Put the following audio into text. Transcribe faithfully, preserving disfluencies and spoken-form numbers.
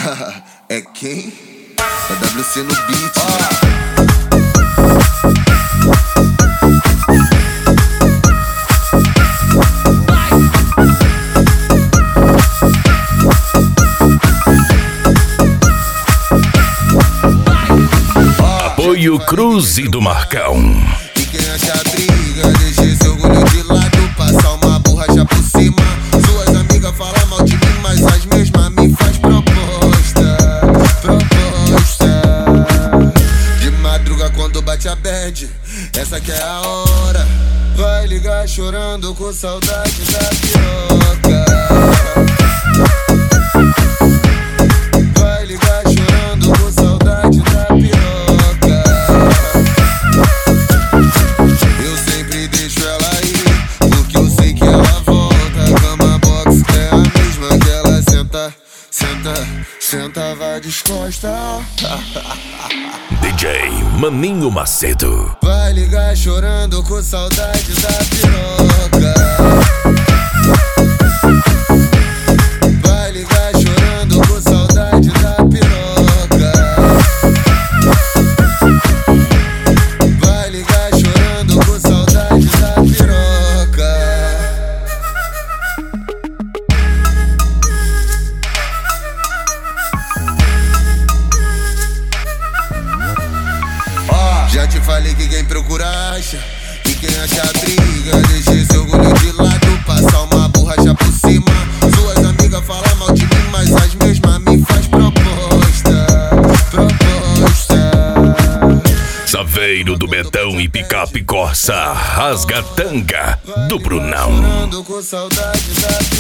É quem? É W C no beat. Apoio Cruz e do Marcão. E quem acha briga, deixa esse orgulho de lado, passar uma borracha por cima. Suas amigas falam mal de mim, mas as mesmas me faz proposta, proposta. De madruga quando bate a bad, essa que é a hora. Vai ligar chorando com saudade da piroca. Vai ligar chorando com saudade da piroca. Eu sempre deixo ela ir, porque eu sei que ela volta. A cama box é a mesma que ela senta, senta, senta, vai descosta. D J Maninho Macedo. Vai ligar chorando com saudade da piroca. Vai ligar chorando com saudade da piroca. Vai ligar chorando com saudade da piroca. Já te falei que quem procura acha, e quem acha briga, deixa esse orgulho de lado, passar uma borracha por cima. Suas amigas falam mal de mim, mas as mesmas me faz proposta, proposta. Saveiro do Betão e Picape Corsa, Rasgatanga do Brunão. Chorando com saudade da